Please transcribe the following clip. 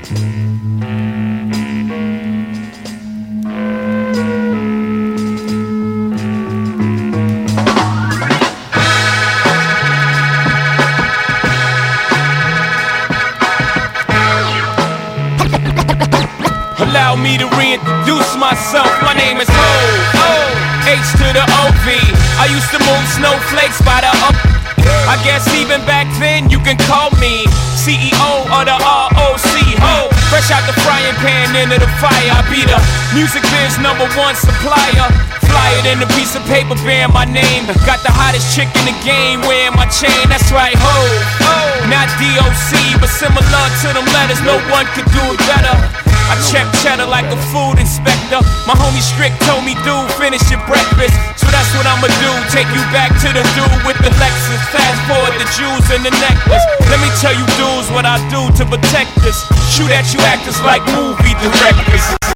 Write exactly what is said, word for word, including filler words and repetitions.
Allow me to reintroduce myself. My name is Ho, H to the O V. I used to move snowflakes by the up. I guess even back then you can call me C E O of the R O C. Ho, fresh out the frying pan into the fire. I be the music biz number one supplier. Fly it in a piece of paper bearing my name. Got the hottest chick in the game wearing my chain. That's right, Ho, not D O C, but similar to them letters. No one could do it better. I check cheddar like a food inspector. My homie Strick told me, dude, finish your breakfast. So that's what I'ma do, take you back to the dude with the Lexus. Fast forward the jewels and the necklace. Let me tell you dudes what I do to protect us. Shoot at you actors like movie directors.